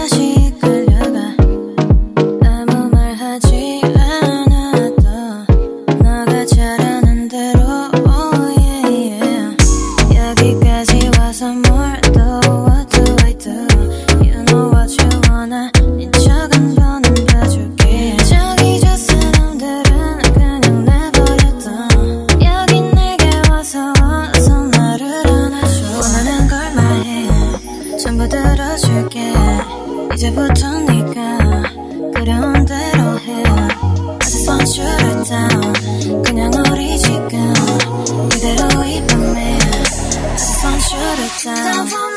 다시 끌려가 아무 말 하지 않아도 너가 잘하는 대로 oh yeah, yeah. 여기까지 와서 뭘 또 what do I do You know what you wanna 네 척 한 번은 봐줄게 저기 저 사람들은 그냥 내버려둬 여기 내게 와서 나를 안아줘 원하는 걸 말해 전부 들어줄게 이제부터 네가 그려온 대로 해 I just want you to down 그냥 우리 지금 이대로 이 밤에 I just want you to down